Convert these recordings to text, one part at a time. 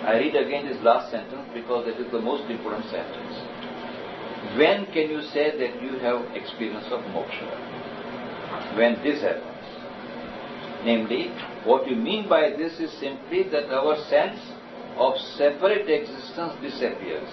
I read again this last sentence because that is the most important sentence. When can you say that you have experience of moksha? When this happens. Namely, what you mean by this is simply that our sense of separate existence disappears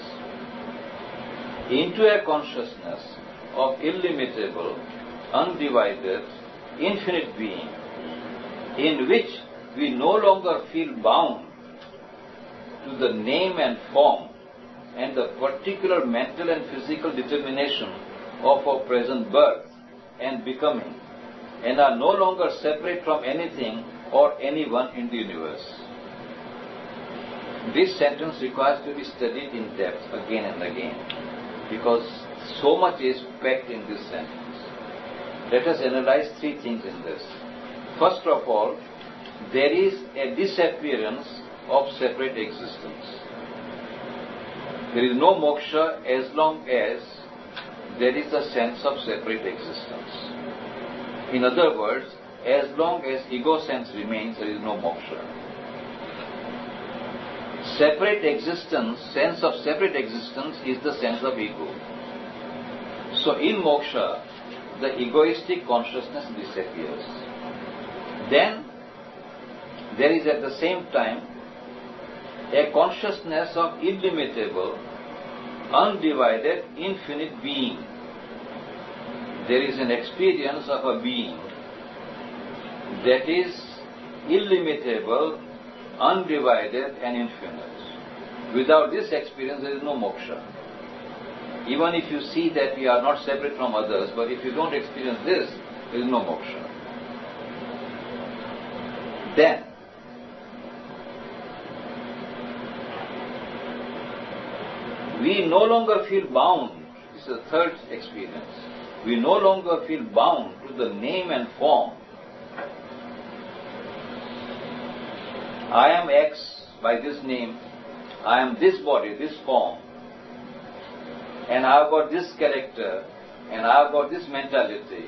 into a consciousness of illimitable, undivided, infinite being, in which we no longer feel bound to the name and form and the particular mental and physical determination of our present birth and becoming, and are no longer separate from anything or anyone in the universe. This sentence requires to be studied in depth again and again, because so much is packed in this sentence. Let us analyze three things in this. First of all, there is a disappearance of separate existence. There is no moksha as long as there is a sense of separate existence. In other words, as long as ego sense remains, there is no moksha. Separate existence, sense of separate existence is the sense of ego. So in moksha, the egoistic consciousness disappears. Then there is at the same time a consciousness of illimitable, undivided, infinite being. There is an experience of a being that is illimitable, undivided and infinite. Without this experience, there is no moksha. Even if you see that we are not separate from others, but if you don't experience this, there is no moksha. Then, we no longer feel bound. This is the third experience. We no longer feel bound to the name and form. I am X by this name. I am this body, this form. And I have got this character. And I have got this mentality.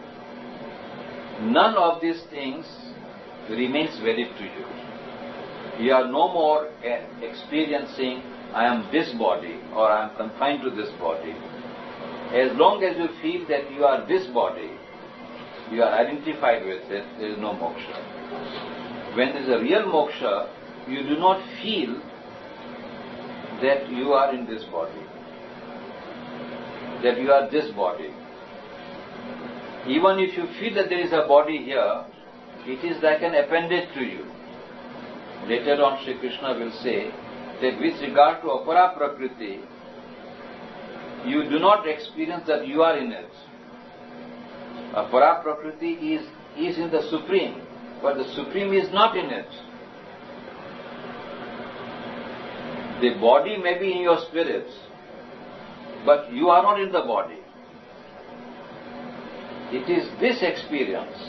None of these things remains valid to you. You are no more experiencing I am this body or I am confined to this body. As long as you feel that you are this body, you are identified with it, there is no moksha. When there is a real moksha, you do not feel that you are in this body, that you are this body. Even if you feel that there is a body here, it is like an appendage to you. Later on, Sri Krishna will say that with regard to apara prakriti, you do not experience that you are in it. Apara prakriti is in the Supreme, but the Supreme is not in it. The body may be in your spirit, but you are not in the body. It is this experience.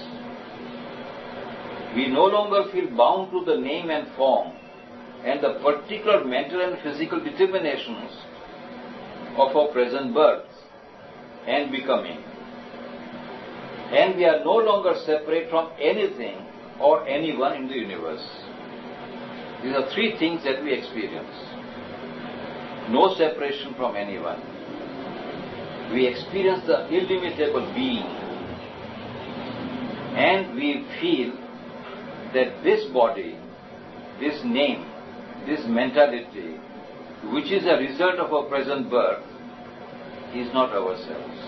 We no longer feel bound to the name and form and the particular mental and physical determinations of our present birth and becoming. And we are no longer separate from anything or anyone in the universe. These are three things that we experience. No separation from anyone. We experience the illimitable being. And we feel that this body, this name, this mentality, which is a result of our present birth, is not ourselves.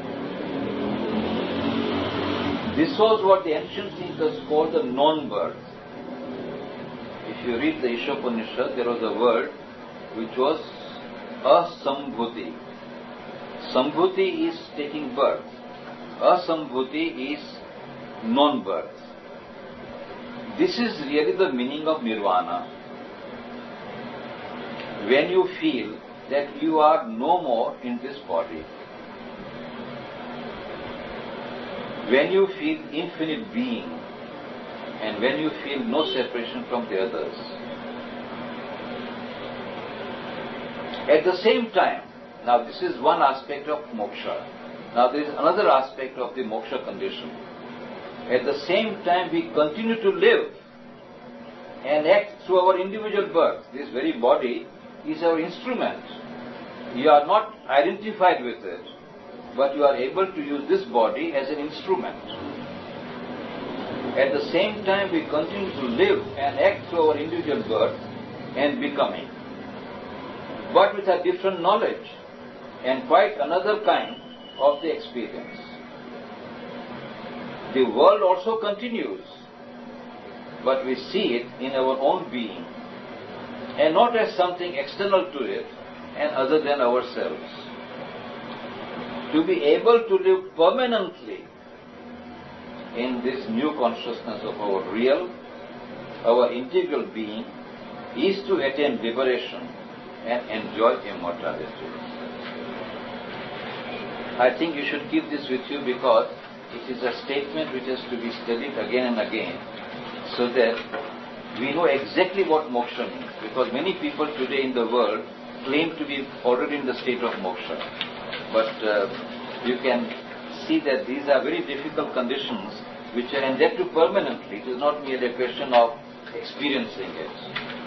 This was what the ancient thinkers called the non-birth. If you read the Ishopanishad, there was a word which was asambhuti. Sambhuti is taking birth. Asambhuti is non-birth. This is really the meaning of nirvana. When you feel that you are no more in this body. When you feel infinite being and when you feel no separation from the others. At the same time, now this is one aspect of moksha. Now there is another aspect of the moksha condition. At the same time we continue to live and act through our individual birth. This very body is our instrument. You are not identified with it, but you are able to use this body as an instrument. At the same time, we continue to live and act through our individual birth and becoming, but with a different knowledge and quite another kind of the experience. The world also continues, but we see it in our own being and not as something external to it and other than ourselves. To be able to live permanently in this new consciousness of our real, our integral being, is to attain liberation and enjoy immortality. I think you should keep this with you because it is a statement which has to be studied again and again so that we know exactly what moksha means. Because many people today in the world claim to be already in the state of moksha. But you can see that these are very difficult conditions which are, and that too permanently. It is not merely a question of experiencing it.